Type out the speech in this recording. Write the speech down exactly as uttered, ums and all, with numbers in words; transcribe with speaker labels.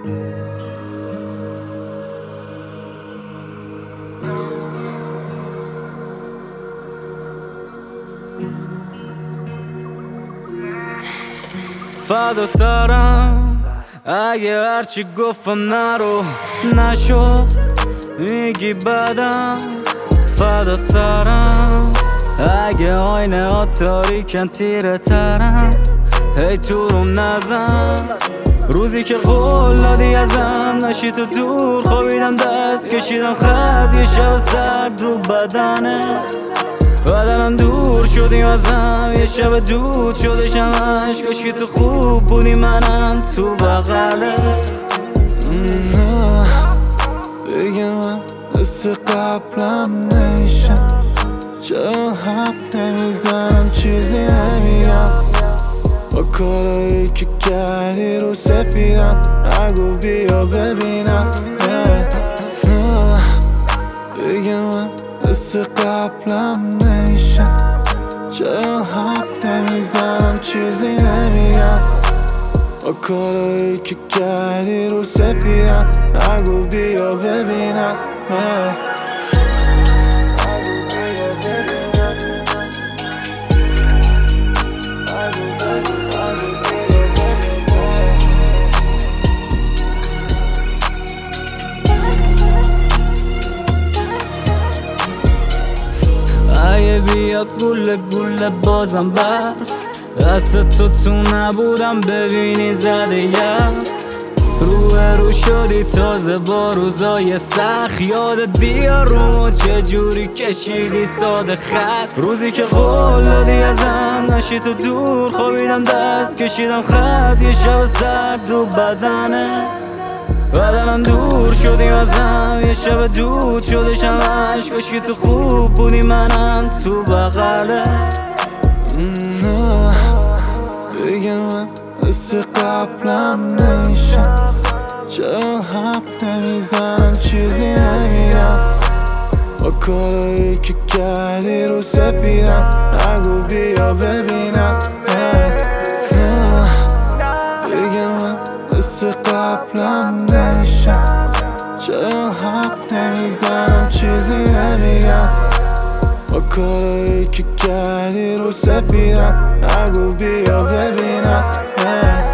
Speaker 1: فدا سرم اگه هرچی گفتم نرو نشد میگی بدم. فدا سرم اگه آینه ها تاریکن تیره ترم هی تو روم نزن. روزی که قول دادی ازم نشی تو دور خوابیدم دست کشیدم خط یه شب سرد رو بدنه. بدنم دور شدی ازم یه شب دود شده شمش کاش که تو خوب بودی منم تو بغله.
Speaker 2: دیگه من مثل قبلم نمیشم چرا حرف نمیزنم چیزی نمیگم با کارایی که کردی رو سفیدم نگو بیا ببینم. دیگه من مثل قبلم نمیشم چرا حرف نمیزنم چیزی نمیگم با کارایی که کردی رو سفیدم نگو بیا ببینم.
Speaker 1: اگه بیاد گله گله بازم برف دست تو تو نبودم ببینی زده یخ روح رو شدی تازه با روزای سخت یادت بیار رو چجوری کشیدی ساده خط. روزی که قول دادی ازم نشی تو دور خوابیدم دست کشیدم خط یه شب سرد رو بدنه. بدنم دور شدی ازم یه شب دود شده شمش کاش که تو خوب بودی منم تو بغله.
Speaker 2: دیگه من مثل قبلم نمیشم چرا حرف نمیزنم چیزی نمیگم با کارایی که کردی رو سفیدم نگو بیا ببینم. دیگه من مثل قبلم نمیشم چرا حرف نمیزنم چیزی نمیگم با کارایی که کردی رو سفیدم نگو بیا ببینم.